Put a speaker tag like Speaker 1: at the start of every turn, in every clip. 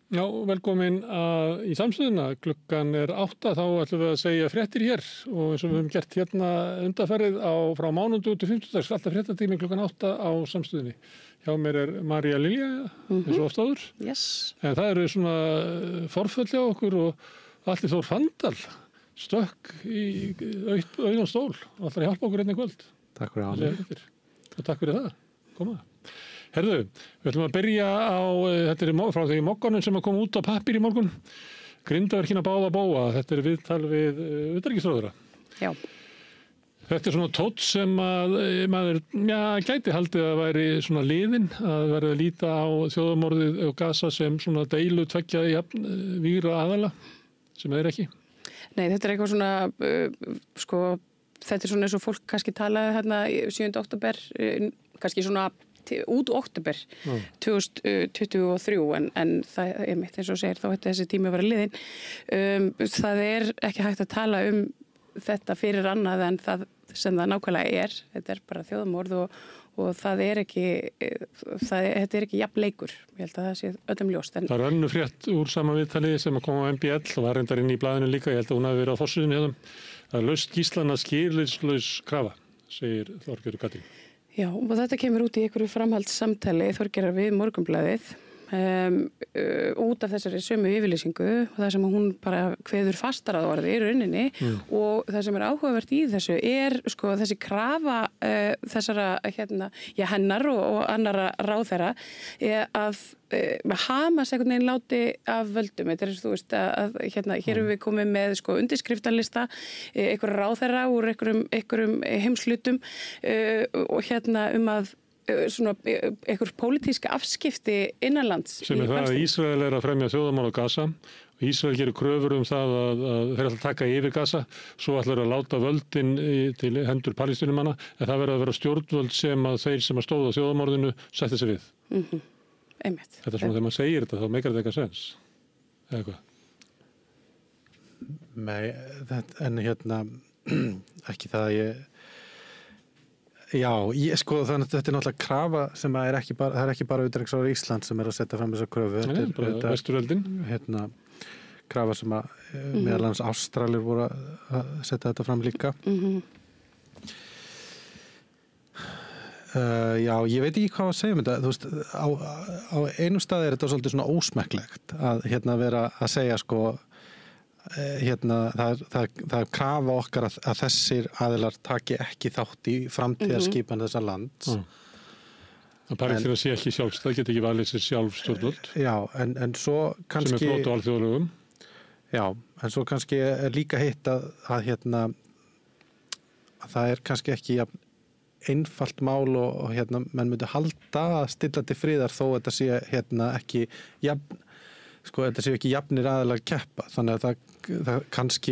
Speaker 1: Já, velkomin í samstöðuna. Klukkan 8, þá ætlum við að segja fréttir hér og eins og við höfum gert hérna undanfarið frá mánudag til 50. alltaf fréttatími klukkan 8 á samstöðunni. Hjá mér María Lilja, eins og oft áður.
Speaker 2: Yes.
Speaker 1: En það eru svona forföll hjá okkur og Atli Þór Fandal stökk í auðan stól og ætlar að hjálpa okkur hérna í kvöld.
Speaker 3: Takk fyrir það.
Speaker 1: Og takk fyrir það. Koma. Herðu, við ætlum að byrja á, þetta frá því Mogganum sem kom út á pappír í morgun, Grindaverkina báða bóa, þetta viðtal við utanríkisráðherra.
Speaker 2: Já.
Speaker 1: Þetta svona tótt sem að maður, gæti haldið að væri svona liðin, að verða að líta á þjóðarmorðið og Gaza sem svona deilu tveggja vígra aðala, sem það ekki.
Speaker 2: Nei, þetta eitthvað svona, þetta svona eins og fólk kannski talaði hérna 7. október, kannski svona út október 2023 en það mitt eins og segir þá þetta þessi tími að vera liðin. Það ekki hægt að tala þetta fyrir annað en það sem það nákvæmlega þetta bara þjóðarmorð og það ekki þetta ekki jafn leikur. Ég held að það sé öllum ljóst.
Speaker 1: Það er önnur frétt úr sama viðtali sem að koma á MBL og var reyndar inn í blaðinu líka, ég held að hún hafi verið á forsíðunni hjá þeim. Það laust gíslana skilyrðislaus krafa, segir Þorgerður Katrín.
Speaker 2: Já, og þetta kemur út í einhverju framhaldssamtali Þorgerðar við Morgunblaðið út af þessari sömu yfirlýsingu og það sem hún bara kveður fastar að orði í rauninni og það sem áhugavert í þessu þessi krafa þessara hennar og annara ráðherra að Hamas einhvern veginn láti af völdum. Þetta þú veist að hér erum við komið með undirskriftalista einhverja ráðherra úr einhverjum heimslutum og að svona einhver pólitíska afskipti innanlands.
Speaker 1: Sem það að Ísrael að fremja þjóðarmorð á Gaza og Ísrael gerir kröfur það að þeir ætla að taka yfir Gaza, svo ætlar að láta völdin til hendur palestínumanna en það verður að vera stjórnvöld sem að þeir sem að stóða á þjóðarmorðinu sætti sig við.
Speaker 2: Einmitt.
Speaker 1: Þetta svona þegar maður segir þetta þá meikar þetta eitthvað sens. Eða hvað?
Speaker 3: Nei, ekki það að ég Já, þannig að þetta náttúrulega krafa sem það ekki bara utanríkisráðherra Íslands sem að setja fram þessa kröfu.
Speaker 1: Þetta bara Vesturveldin.
Speaker 3: Krafa sem að meðal annars Ástralir voru að setja þetta fram líka. Já, ég veit ekki hvað að segja þetta. Þú veist, á einum staði þetta svolítið svona ósmekklegt að vera að segja það er krafa okkar að þessir aðilar taki ekki þátt í framtíðarskipan þessa lands.
Speaker 1: Það Palestína sé ekki sjálfstæð, geti ekki valið sér sjálfstjórnvöld.
Speaker 3: Já, en svo kannski
Speaker 1: sem brot á alþjóðalögum.
Speaker 3: Já, en svo kannski líka hitt að það kannski ekki einfalt mál og menn myndi halda að stilla til friðar þó þetta sé ekki jafn þetta séu ekki jafnir aðilar keppa, þannig að það kannski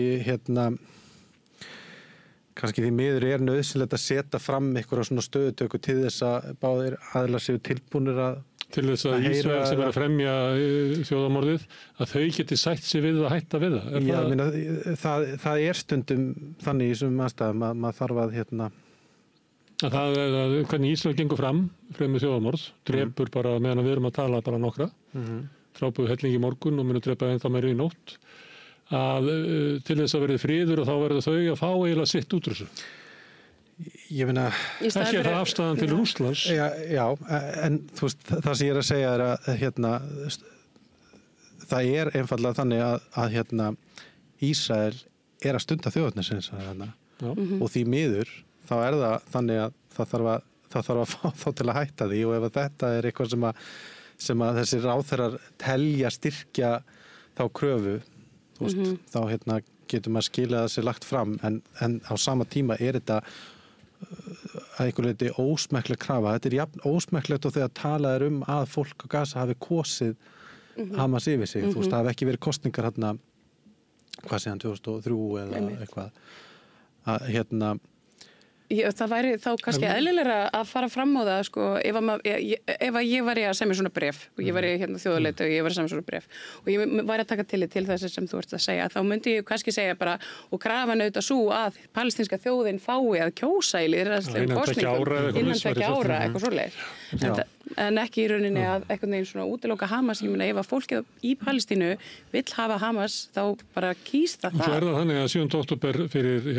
Speaker 3: því miður nauðsynlegt að setja fram einhverja svona stöðutöku til þess að báðir aðilar séu tilbúnir
Speaker 1: til þess að Ísrael sem að fremja þjóðarmorðið, að þau geti sætt sig við að hætta við það.
Speaker 3: Já, það stundum þannig í þessum aðstæðum að maður þarf að
Speaker 1: hvernig Ísrael gengur fram fremja þjóðarmorð, drepur bara meðan við erum að tala bara nokkra. Drápuðu hellingi í morgun og munu drepa ennþá meira í nótt til þess að verði friður og þá verður þau að fá eiginlega sitt út úr þessu.
Speaker 3: Ég meina
Speaker 1: ekki það afstæðan til Rússlands.
Speaker 3: Já, en þú veist, það sem ég er að segja að það einfaldlega þannig að Ísrael að stunda þjóðernisins og því miður þá það þannig að það þarf að fá þá til að hætta því og ef þetta eitthvað sem að þessi ráðherrar telja styrkja þá kröfu þá getur maður skilið að sér lagt fram en á sama tíma þetta að einhverju leyti ósmekkleg krafa. Þetta jafn ósmekklegt og þegar talað að fólk á Gaza hafi kosið Hamas yfir sig. Þú veist, það hafi ekki verið kosningar hvað sé hann 2003 eða eitthvað
Speaker 2: Það væri þá kannski eðlilegra að fara fram á það ef ég væri að semja svona bréf og ég væri þjóðarleiðtogi og ég væri að semja svona bréf og ég væri að taka tillit til þess sem þú ert að segja, þá myndi ég kannski segja bara og krafan auðvitað svo að palestínska þjóðin fái að kjósa í lýðræðislegum kosningum innan 2 ára eitthvað svoleiðis. en ekki í rauninni að einhvern veginn svona útiloka Hamas. Ég meina ef að fólkið í Palestínu vill hafa Hamas þá bara kýs það.
Speaker 1: Og svo það þannig að 7. október fyrir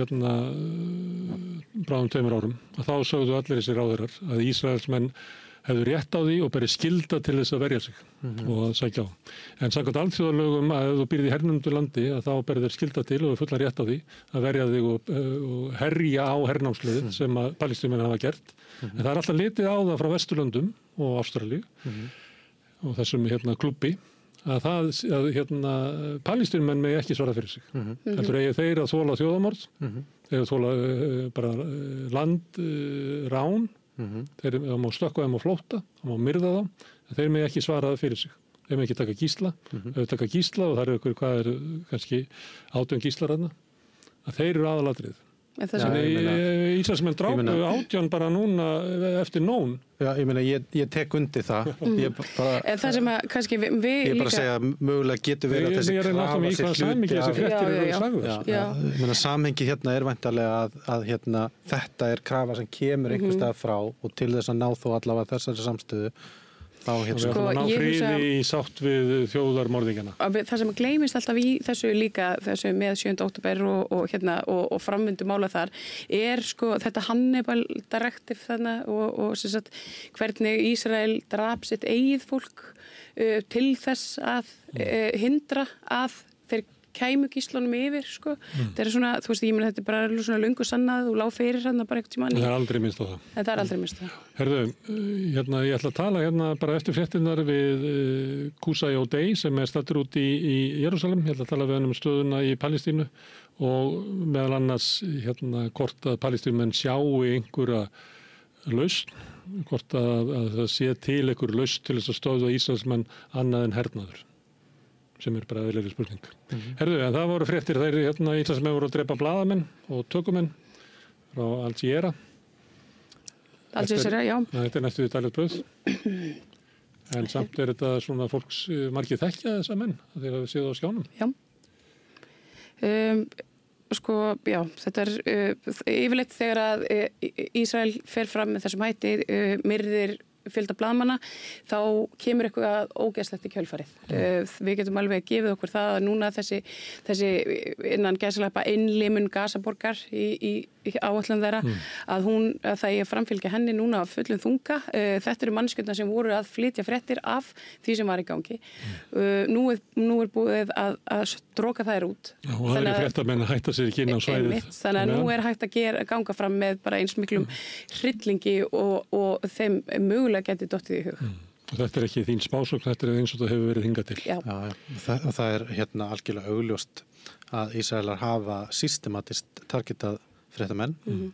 Speaker 1: bráðum 2 árum að þá sögðu allir þessi ráðherrar að Ísraelsmenn hefðu rétt á því og beri skylda til þess að verja sig og að sækja á. En samkvæmt alþjóðalögum að ef þú býrð í hernumdu landi að þá beri þeir skylda til og fullan rétt á því að verja þig og herja á hernámsliðið sem að Palestínumenn hafa gert. En það er alltaf litið á það frá Vesturlöndum og Ástralíu og þessum klúbbi að Palestínumenn megi ekki svara fyrir sig. Heldur eigi þeir að þola þjóðamorð, þeir að þola bara landrán, þeir má stökkva þeim á flótta, það má myrða þá, en þeir megi ekki svara það fyrir sig. Þeir megi ekki taka gísla, ef þeir taka gísla og það eru hvað er kannski 18 gíslar þarna, að þeir eru aðalatrið. Ísraelsmenn drápu 18 bara núna eftir nón.
Speaker 3: Já, ég meina, ég tek undir það.
Speaker 2: Það sem að kannski við
Speaker 3: líka... Ég bara segja að mögulega getur verið að þessi krafa sér hluti af... Ég meina, samhengi hérna er væntanlega að þetta er krafa sem kemur einhvers stað frá og til þess að ná þó allavega þessari samstöðu.
Speaker 1: Við ætlum að ná friði í sátt við þjóðarmorðingana.
Speaker 2: Það sem gleymist alltaf í þessu líka, þessu með 7. október og framvindu mála þar, er þetta Hannibal Directive þarna og hvernig Ísrael drap sitt eigið fólk til þess að hindra að þeir kæmu gíslunum yfir, Það er svona, þú veist, ég meina þetta er bara svona löngu sannað og lág fyrir hérna bara eitthvað tímann.
Speaker 1: Það er aldrei minnst á það.
Speaker 2: Það er aldrei minnst á það.
Speaker 1: Herðu, ég ætla að tala bara eftir fréttinnar við Qusay O'Day sem er staddur út í Jerúsalem. Ég ætla að tala við hann stöðuna í Palestínu og meðal annars hvort að Palestínumenn sjáu einhverja lausn, hvort að það sé til einhver lausn til þess að stöðva Ísraelsmenn annað en hernaður. Sem er bara eðlileg spurning. Herðu, en það voru fréttir þeir Ísraelsmenn voru að drepa blaðamenn og tökumenn frá Al Jazeera.
Speaker 2: Al Jazeera, já.
Speaker 1: Þetta er næstu því daglegt brauð. En samt er þetta svona fólks margir þekkja þessa menn að þeir hafa séð á skjánum.
Speaker 2: Já. Já, þetta er yfirleitt þegar að Ísrael fer fram með þessum hætti, myrðir fjölda blaðmanna, þá kemur eitthvað ógeðslegt í kjölfarið. Við getum alveg gefið okkur það að núna þessi innan gæsalappa innlimun Gazaborgar í áætlun þeirra, að það eigi að framfylgja henni núna af fullum þunga. Þetta eru mannskjöldna sem voru að flytja fréttir af því sem var í gangi. Nú er búið að stroka þær út.
Speaker 1: Já, og það eru fréttamenn að hætta sér ekki inn á svæðið.
Speaker 2: Þannig að nú er hægt að ganga fram með bara eins miklum hryllingi og þeim mögulega geti dottið í hug.
Speaker 1: Og þetta er ekki þín spásókn, þetta er eins og það hefur verið hingað til.
Speaker 2: Já.
Speaker 3: Það er algjörlega augljóst að Ísraelar hafa systematist targetað fréttamenn.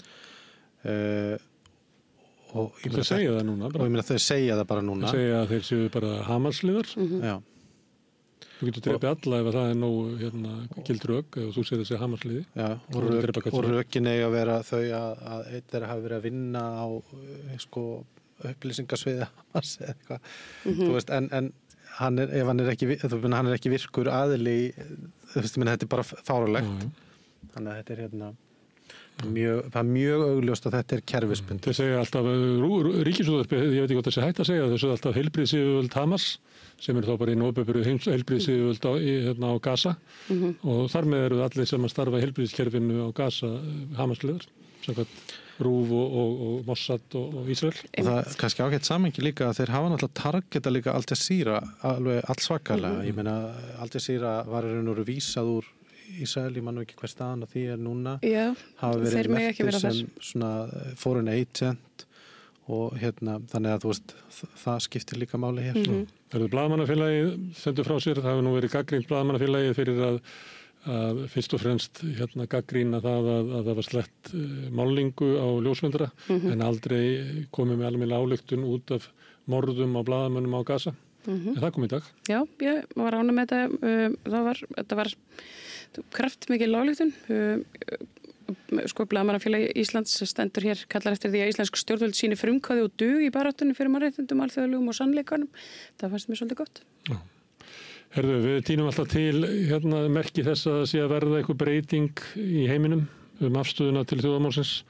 Speaker 3: Og
Speaker 1: þeir segja það núna.
Speaker 3: Og ég meina þeir segja það bara núna.
Speaker 1: Þeir segja að þeir séu bara Hamas-liðar.
Speaker 3: Já.
Speaker 1: Þú getur drepið alla ef það er nógu gild rök, ef þú segir þessi Hamas-liði.
Speaker 3: Já, og rökin eiga að vera þau að einn þeirra hafi verið að vinna á upplýsingasviði Hamas eða eitthvað. Þú veist, en ef hann er ekki virkur aðili, þetta er bara fáránlegt. Þannig að þetta er það er mjög augljóst að þetta er kerfisbundið.
Speaker 1: Þeir segja alltaf ríkisútvarpið, ég veit ekki hvað þessi hægt að segja, þeir segja alltaf heilbrigðisyfirvöld Hamas, sem eru þá bara einu opinberu heilbrigðisyfirvöld á Gaza og þar með eru allir sem að starfa í heilbrigðiskerfinu á Gaza Hamas-liðar, samkvæmt RÚV og Mossad og Ísrael.
Speaker 3: Og það er kannski ágætt samhengi líka að þeir hafa náttúrulega targeta líka Al Jazeera alveg allsvakalega. Ég meina, Al Jazeera var vísað úr Ísrael, ég man nú ekki hver staðan og því er núna.
Speaker 2: Já, þeir mega ekki vera
Speaker 3: sem svona foreign agent og þannig að þú veist, það skiptir líka máli hér.
Speaker 1: Það eru blaðamannafélagið sendur frá sér, það hefur nú verið gagnrýnt blaðamannafélagið fyrir að fyrst og fremst gagnrýna það að það var slett málningu á ljósmyndara en aldrei komið með almennilega ályktun út af morðum á blaðamönnum á Gaza. En það kom í dag.
Speaker 2: Já, ég var ánægð með þetta var kraftmikil ályktun. Blaðamannafélagi Íslands stendur hér, kallar eftir því að íslensk stjórnvöld sýni frumkvæði og dug í baráttunni fyrir mannréttindum, alþjóðalögum og sannleikanum. Það fannst mér svolítið gott.
Speaker 1: Já. Herðu, við tínum alltaf til merki þess að það sé að verða eitthvað breyting í heiminum afstöðuna til þjóðamálsins.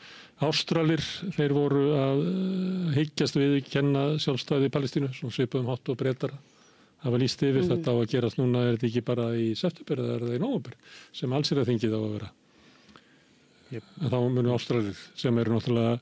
Speaker 1: Ástralir, þeir voru að hyggjast viðurkenna sjálfstæði Palestínu, svona svipuðum hátt og Bretar hafa lýst yfir þetta á að gerast núna, er þetta ekki bara í september eða er það í nóvember sem allsherjarþingið á að vera. En þá munu Ástralir sem eru náttúrulega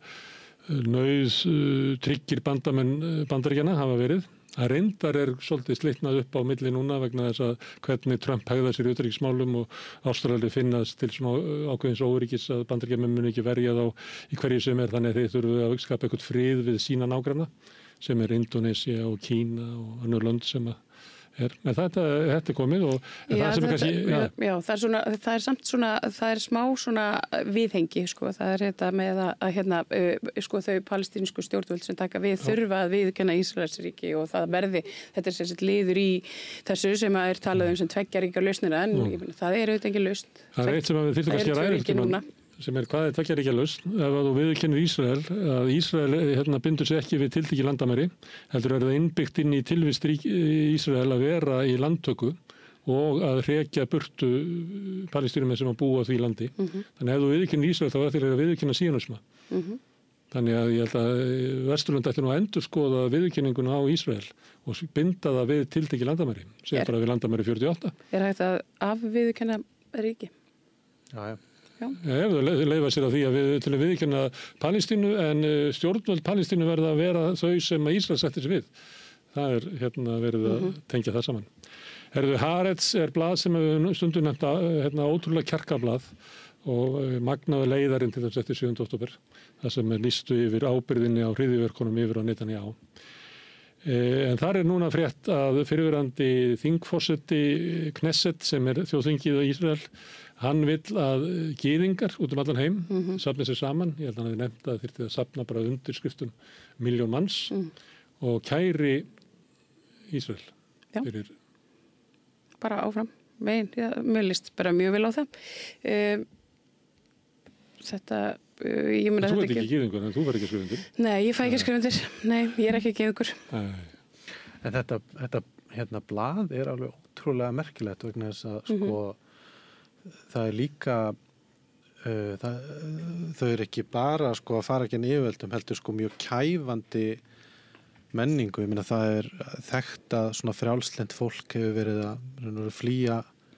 Speaker 1: tryggir bandamenn Bandaríkjanna hafa verið. Það reyndar svolítið slitnað upp á milli núna vegna þess að hvernig Trump hegðar sér í utanríkismálum og Ástralir finnast til svona ákveðins óöryggis að Bandaríkjamenn muni ekki verja þá í hverju sem er, þannig að þeir þurfu að skapa eitthvað frið við sína nágranna sem er Indonesia og Kína og önnur lönd sem er. En þetta er komið og það sem er kannski...
Speaker 2: Já, það er samt svona, það er smá svona viðhengi, sko. Það er þetta með að sko þau palestínsku stjórnvöld sem taka við þurfa að viðurkenna Ísraelsríki og það verði, þetta er sem sagt liður í þessu sem er talað sem tveggja ríkja lausnina, en það er auðvitað ekki lausn.
Speaker 1: Það er eitt sem við þurfum kannski að ræða sem er hvað tveggja ríkja lausn. Ef þú viðurkennir Ísrael, að Ísrael bindur sig ekki við tiltekið landamæri, heldur það innbyggt inn í tilvist Ísrael að vera í landtöku og að hrekja burtu palestínumenn sem að búa á því landi. Þannig að ef þú viðurkennir Ísrael þá er það að viðurkenna síonisma. Þannig að ég held að Vesturlönd ætti nú að endurskoða viðurkenninguna á Ísrael og binda það við tiltekið landamæri, sem bara við landamæri 48.
Speaker 2: Er hægt að afviðurkenna ríki?
Speaker 3: Já.
Speaker 1: Ef þau leyfa sér að því að til að viðurkenna Palestínu en stjórnvöld Palestínu verða að vera þau sem að Ísrael setti sig við. Það er verið að tengja það saman. Haaretz blað sem við stundum nefnt ótrúlega kjarkablað og magnaði leiðarinn til þess eftir 7. október. Það sem lýstu yfir ábyrgðinni á hryðjuverkunum yfir á Netanyahu. En þar er núna frétt að fyrirverandi þingforseti Knesset sem er þjóðþingið á Ísrael, hann vill að gyðingar út allan heim safna sér saman. Ég held að hann hefði nefnt að þyrfti að safna bara undirskriftum 1 milljón manns og kæri Ísrael. Fyrir...
Speaker 2: Bara áfram. Mér líst bara mjög vel á það. Þetta...
Speaker 1: Þú ert ekki gyðingur, en þú verður ekki skrifundur.
Speaker 2: Nei, ég fæ ekki skrifundur. Nei, ég er ekki gyðingur.
Speaker 3: En þetta blað er alveg ótrúlega merkilegt vegna þess að sko það er líka þau eru ekki bara sko að fara ekki en yfirvöldum, heldur sko mjög kæfandi menningu. Ég meina það er þekkt að svona frjálslynt fólk hefur verið að flýja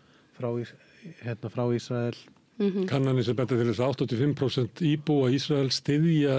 Speaker 3: frá Ísrael.
Speaker 1: Kannanir sem benda til þess að 85% íbúa Ísrael styðja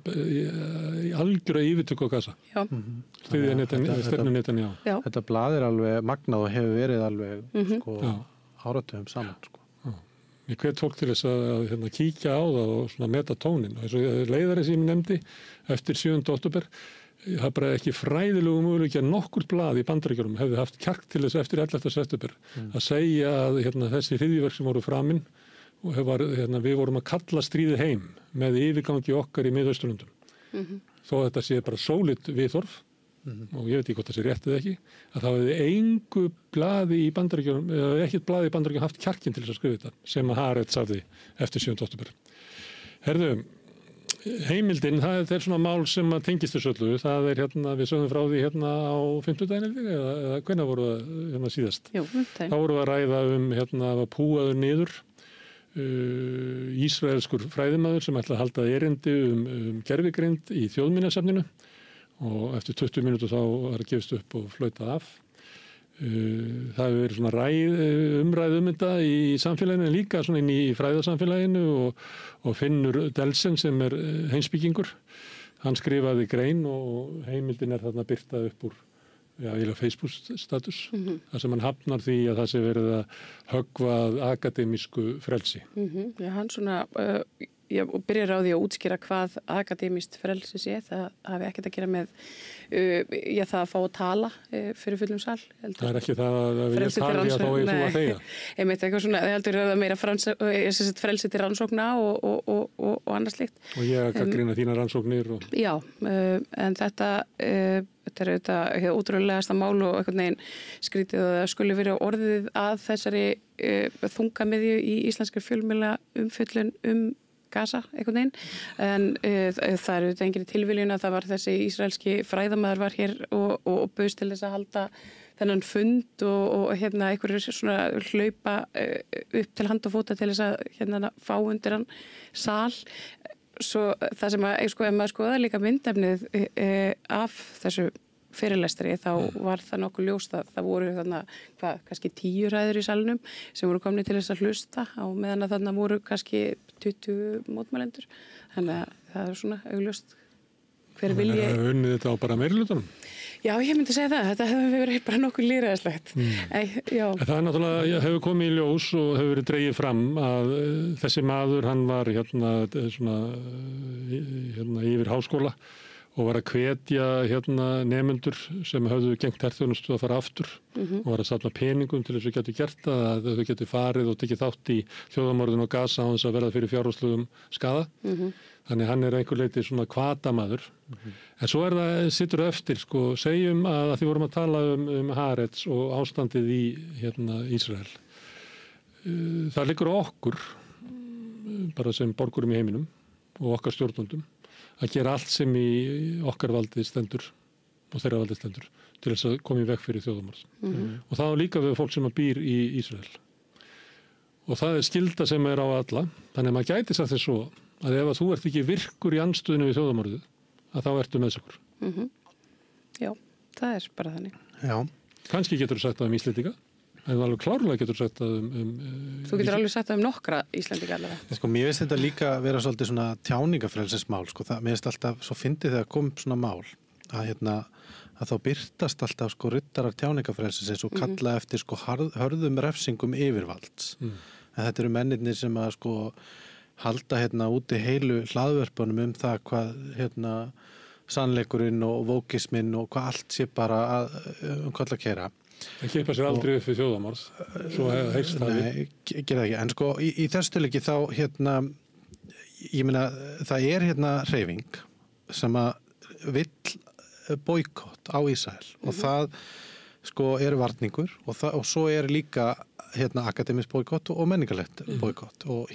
Speaker 1: í algjöra yfirtöku á Gaza. Styðja stefnu Netanyahu.
Speaker 3: Þetta blað er alveg magnað og hefur verið alveg sko áratugum saman sko.
Speaker 1: Ég hvet fólk til þess að kíkja á það og svona meta tónin. Og eins og leiðari sem ég nefndi eftir 7. október, það er bara ekki fræðilegu möguleiki að nokkurt blað í Bandaríkjunum hefði haft kjark til þess eftir 11. september að segja að þessi hryðjuverk sem voru framinn og við vorum að kalla stríðið heim með yfirgangi okkar í Miðausturlöndum. Þó að þetta sé bara sólid viðhorf og ég veit ekki hvort það sé rétt eða ekki, að það hefði engu blaði í Bandaríkjunum, eða ekkert blaði í Bandaríkjunum haft kjarkinn til þess að skrifa þetta, sem að Haaretz hafði eftir 7. október. Herðu, heimildin, það er svona mál sem að tengist þessu öllu, það er við sögum frá því á 50. eða hvenær voru það síðast?
Speaker 2: Jú, 50.
Speaker 1: Þá voru að ræða að púaður niður ísraelskur fræðimaður sem ætla að halda erindi gervigreind í þjóðminjasafninu og eftir 20 mínútur þá var að gefist upp og flauta af. Það hefur verið svona umræð þetta í samfélaginu en líka svona inn í fræðasamfélaginu og Finnur Delsen sem er heimspekingur. Hann skrifaði grein og heimildin er þarna birtað upp úr Facebook-status, þar sem hann hafnar því að það sé verið að höggva akademísku frelsi.
Speaker 2: Hann svona, byrjar á því að útskýra hvað akademískt frelsi sé, það hafi ekkert að gera með það að fá að tala fyrir fullum sal.
Speaker 1: Það er ekki það að við tali að þá er þú að þegja.
Speaker 2: Ég meit eitthvað svona, það heldur að meira frelsi til rannsókna og annað slíkt.
Speaker 1: Og ég að gagnrýna þína rannsóknir.
Speaker 2: Já, en þetta er auðvitað ótrúlegasta mál og einhvern veginn skrítið að það skulle vera orðið að þessari þungamiðju í íslenskri fjölmiðla umfjöllun Gaza einhvern veginn, en það er auðvitað engin tilviljun að það var þessi ísraelski fræðamaður var hér og bauðst til þess að halda þennan fund og einhverjir svona hlaupa upp til hand og fóta til þess að fá undir hann sal. svo það sem að, sko, ef maður skoða líka myndefnið af þessu fyrirlestri, þá var það nokkuð ljóst að það voru kannski 10 ræður í salnum sem voru komni til þess að hlusta á meðan að þarna voru kannski 20 mótmælendur. Þannig að það er svona augljóst hver vilji.
Speaker 1: Það er unnið þetta á bara meirihlutanum?
Speaker 2: Já, ég myndi segja það. Þetta hefur verið bara nokkuð lýðræðislegt.
Speaker 1: Það er náttúrulega, hefur komið í ljós og hefur verið dregið fram að þessi maður, hann var yfir háskóla og var að hvetja nemendur sem höfðu gengt herþjónustu að fara aftur og var að safna peningum til þess að getur gert það, að þau getur farið og tekið þátt í þjóðamorðinu og Gaza á þess að verða fyrir fjárhagslegum skaða. Þannig hann er einhver leiti svona hvatamaður. En svo er það, situr eftir, sko, segjum að því vorum að tala um Haaretz og ástandið í Ísrael. Það liggur á okkur, bara sem borgurum í heiminum og okkar stjórnvöldum, að gera allt sem í okkar valdi stendur og þeirra valdi stendur til þess að koma í veg fyrir þjóðamorð. Og það á líka við fólk sem býr í Ísrael. Og það er skylda sem er á alla, þannig að maður gæti sagt þess svo að ef að þú ert ekki virkur í andstöðinu við þjóðamorðið, að þá ertu meðsakur.
Speaker 2: Já, það er bara þannig.
Speaker 3: Já.
Speaker 1: Kannski getur þú sagt það Íslendinga, en alveg klárlega getur þú sagt það
Speaker 2: Þú getur alveg sagt það nokkra Íslendinga allavega.
Speaker 3: Sko, mér finnst þetta líka vera svolítið svona tjáningafrelsismál, sko. Mér finnst alltaf svo fyndið þegar kom svona mál, að þá birtast alltaf sko riddarar tjáningafrelsisins og kalla eftir sko hörðum refsingum yfirvalds. En þetta eru mennirnir sem að sko halda úti heilu hlaðvörpunum það hvað sannleikurinn og vókisminn og hvað allt sé bara koll að keyra.
Speaker 1: Það kippa sér aldrei upp við þjóðamorð, svo heyrst það við.
Speaker 3: Nei, gera það ekki. En sko í þessu tilviki þá ég meina það er hreyfing sem að vill boykott á Ísrael og það sko er varningur og svo er líka akademisk boykott og menningarlegt boykott og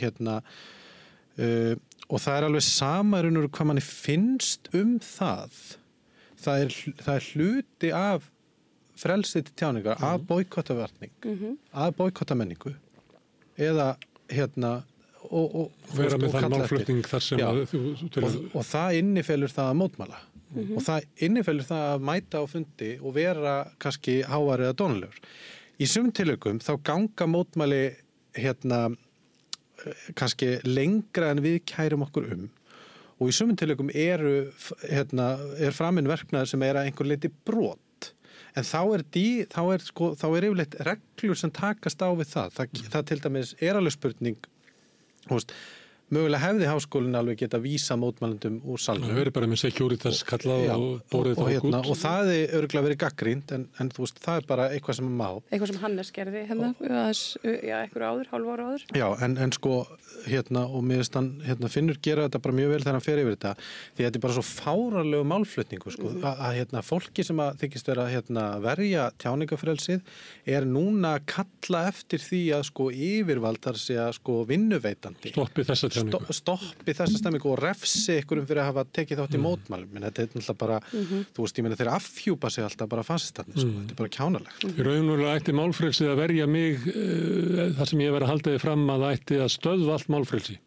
Speaker 3: og það er alveg sama hvað manni finnst það er hluti af frelsið til tjáningar að boykotta varning að boykotta menningu eða og
Speaker 1: vera með þann málflutning þar sem
Speaker 3: og það innifelur það að mótmæla og það innifelur það að mæta á fundi og vera kannski hávar eða dónalegur. Í sumum tilvikum þá ganga mótmæli kannski lengra en við kærum okkur og í sumum tilvikum er framinn verknaður sem er að einhver leiti brot en þá er yfirleitt reglur sem takast á við það til dæmis er alveg spurning mögulega hefði háskólinn alveg geta vísa mótmælendum úr salnum.
Speaker 1: Það verið bara með securitas kallað og borðið þá út.
Speaker 3: Og það er örugglega verið gagnrýnt en þú veist, það er bara eitthvað sem má.
Speaker 2: Eitthvað sem Hannes gerði einhverju áður, hálfu ára áður.
Speaker 3: Já, en sko, og mér finnst hann, Finnur gera þetta bara mjög vel þegar hann fer yfir þetta, því þetta er bara svo fáránlegu málflutningu, sko, að fólki sem að þykist vera verja tjáningafrelsið er núna að kalla eftir því að sko yfirvaldar sé að sko vinnuveitandi. Stoppi þessa stemmingu og refsi ykkurum fyrir að hafa tekið þátt í mótmælum. En þetta er náttúrulega bara, þú veist, ég meina þeir afhjúpa sig alltaf bara fasistarnir, sko. Þetta er bara kjánalegt.
Speaker 1: Í raunverulega ætti málfrelsið að verja mig þar sem ég verið að halda þið fram að það ætti að stöðva allt málfrelsi.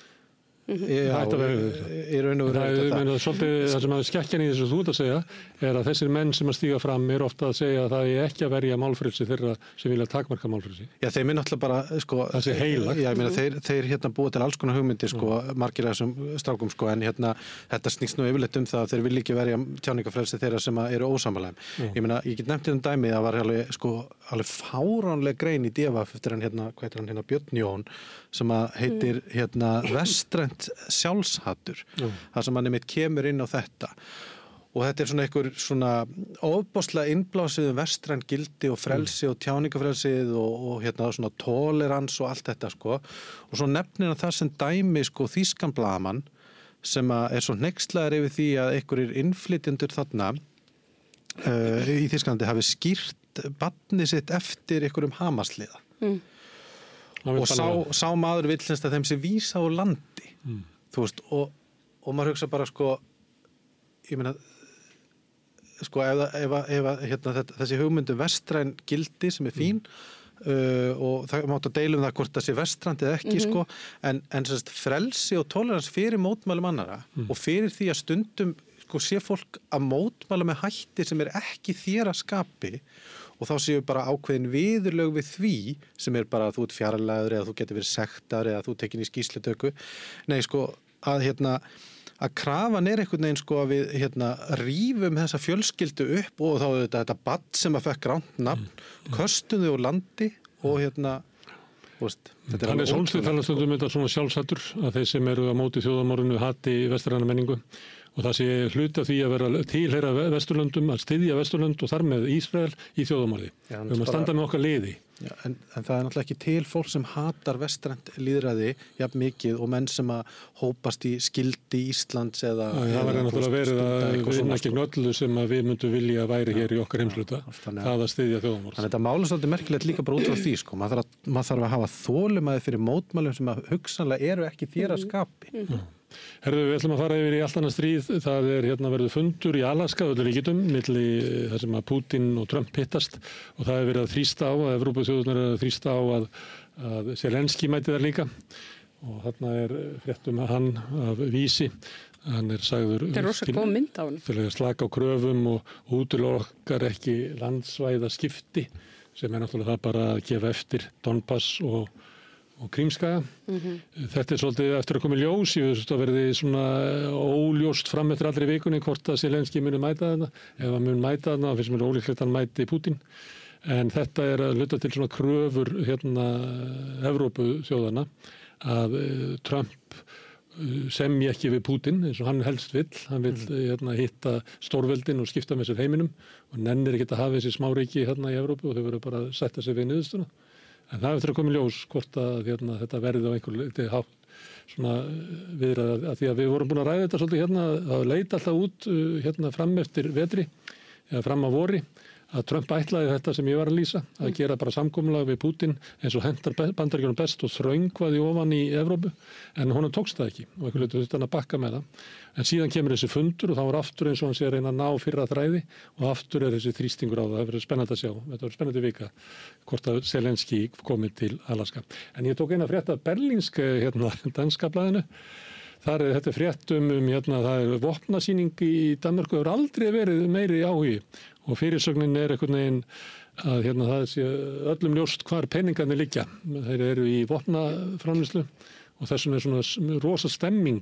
Speaker 3: Já, í raun og veru
Speaker 1: það sem að skekkjan í þessu þú ert að segja er að þessir menn sem að stíga fram er ofta að segja að það er ekki að verja málfrelsi þeirra sem vilja takmarka málfrelsi.
Speaker 3: Já, þeir minn alltaf bara sko,
Speaker 1: það sé heilagt.
Speaker 3: Já, ég meina þeir búa til alls konar hugmyndir sko, margir af þessum strákum sko, en þetta snýst nú yfirleitt um það að þeir vilja ekki verja tjáningafrelsi þeirra sem eru ósammála. Ég meina, ég get nefnt dæmi að var alveg fáránleg grein í DFF eftir hann Björn Jón sem að heitir vestrænt sjálfshattur þar sem hann einmitt kemur inn á þetta og þetta er svona einhver svona ofboðslega innblásið vestræn gildi og frelsi og tjáningafrelsið og svona tolerans og allt þetta sko og svo nefnir hann það sem dæmi sko þýskan blaðamann sem að er svo hneykslaður yfir því að einhverjir innflytjendur þarna í Þýskalandi hafi skýrt barnið sitt eftir einhverjum Hamasliða og sá maður vill að þeim sé vísa úr landi þú veist og maður hugsa bara sko ég meina sko ef þessi hugmyndu vestræn gildi sem er fín og það mátt að deila það hvort það sé vestrænt eða ekki sko, en sérst, frelsi og tolerans fyrir mótmælum annara og fyrir því að stundum sko, sé fólk að mótmæla með hætti sem ekki þér að skapi og þá séu bara ákveðin viðurlög við því sem bara að þú ert fjarlægur eða þú getur verið sektar eða þú tekin í skýrslutöku. Nei, sko, að krafan einhvern veginn sko að við rífum þessa fjölskyldu upp og þá þetta barn sem að fekk rangt nafn, köstum þau úr landi og þetta
Speaker 1: Hann Solstíð talað stundum þetta svona sjálfshattur að þeir sem eru á móti þjóðarmorðinu hati vestræna menningu og það sé hluti af því að vera tilheyra Vesturlöndum, að styðja Vesturlönd og þar með Ísrael í þjóðarmorði. Við höfum að standa með okkar liði.
Speaker 3: Já, en það náttúrulega ekki til fólk sem hatar vestrænt lýðræði jafn mikið og menn sem að hópast í skildi Íslands eða...
Speaker 1: Það verður náttúrulega verið að vinna gegn öllu sem að við myndum vilja að væri hér í okkar heimsluta, það að styðja þjóðarmorð. Þannig
Speaker 3: þetta mála svolítið merkilegt líka bara út frá því, sko. Maður þarf að hafa þolinmæði fyrir mótmælum sem að hugsanlega eru ekki þér að skapi.
Speaker 1: Herðu, við ætlum að fara yfir í allt annað stríð. Það verður fundur í Alaska, öllu ríkjum, milli þar sem að Putin og Trump hittast og það verið að þrýsta á, að Evrópuþjóðirnar eru að þrýsta á að Zelenski mæti þar líka og þarna fréttum að hann af vísi. Hann sagður til að slaka á kröfum og útilokkar ekki landsvæða skipti sem náttúrulega það bara að gefa eftir Donbass og Krímskaga. Þetta svolítið eftir að koma í ljós, ég veist að verði svona óljóst fram eftir allri vikunni hvort að Zelenski muni mæta þarna. Ef hann mun mæta þarna, þá finnst mér ólíklegt að hann mæti Putin. En þetta að hluta til svona kröfur Evrópuþjóðanna að Trump semji ekki við Putin eins og hann helst vill. Hann vill hitta stórveldin og skipta með sér heiminum og nennir ekki að hafa þessi smáríki í Evrópu og þau verður bara að sætta sig við niðurstuna. En það eftir að koma í ljós hvort að þetta verði á einhver hátt svona viðræð að því að við vorum búin að ræða þetta svolítið að leita alltaf út fram eftir vetri eða fram á vori að Trump ætlaði þetta sem ég var að lýsa að gera bara samkomulag við Putin eins og hentar Bandaríkjunum best og þröngvaði ofan í Evrópu en honum tókst það ekki og einhvern veginn þurfti hann að bakka með það. En síðan kemur þessi fundur og þá var aftur eins og hann sé að reyna að ná fyrra þræði og aftur þessi þrýstingur á það. Það verður spennandi að sjá. Þetta verður spennandi vika hvort að Zelenski komi til Alaska. En ég tók eina frétt af berlínsk danska blaðinu. Þar þetta frétt það vopnasýning í Danmörku hefur aldrei verið meiri áhugi og fyrirsögnin einhvern veginn að það sé öllum ljóst hvar peningarnir liggja. Þeir eru í vopnaframleiðslu og þess vegna svona rosa stemming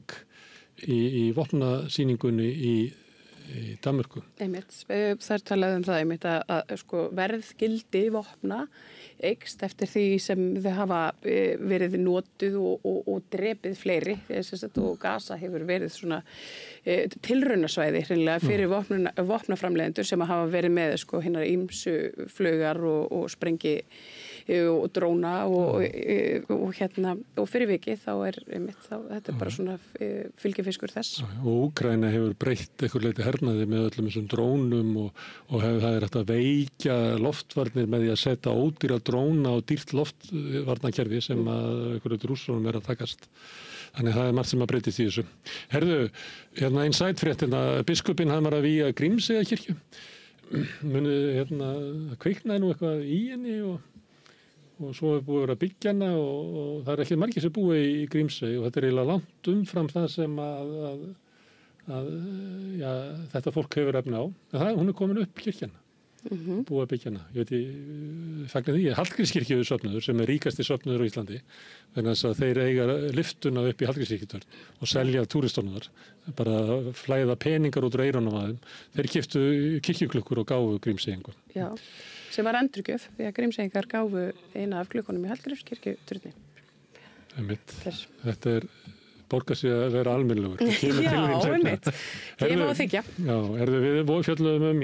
Speaker 1: í vopnasýningunni í Danmörku.
Speaker 2: Það talaði það að sko, verðgildi vopna eykst eftir því sem þau hafa verið notuð og drepið fleiri og Gaza hefur verið svona tilraunasvæði fyrir vopnaframleiðendur sem hafa verið með sko, hinnar ýmsu flugar og sprengi og dróna og fyrir vikið þetta bara svona fylgifiskur þess.
Speaker 1: Og Úkraína hefur breytt einhver leyti hernaði með öllum þessum drónum og það hægt að veikja loftvarnir með því að setja ódýra dróna og dýrt loftvarnakerfi sem að einhverju rússarnum að takast. Þannig það margt sem að breytist í þessu. Herðu, einn sætfréttina, biskupinn hann var að vígja Grímseyjarkirkju. Munið, kviknaði nú eitthvað í henni og svo búið að byggja hana og það ekki margir sem búið í Grímsey og þetta eiginlega langt umfram það sem að þetta fólk hefur efni á. En hún komin upp kirkjana, búið að byggja hana. Ég fagnar því að Hallgrímskirkju er söfnuður sem ríkasti söfnuður á Íslandi þannig að þeir eiga lyftuna upp í Hallgrímskirkjutörn og selja túristónuðar, bara flæða peningar út úr eyrunum að þeim. Þeir keyptu kirkjuklukkur og gáfu Grímseyingum.
Speaker 2: Já. Sem var endurgjöf því að Grímseyingar gáfu eina af klukkunum í Hallgrímskirkjuturni.
Speaker 1: Þetta borgar sig að vera almennilegur.
Speaker 2: Já, einmitt. Gefa og þykja.
Speaker 1: Já, við fjöllum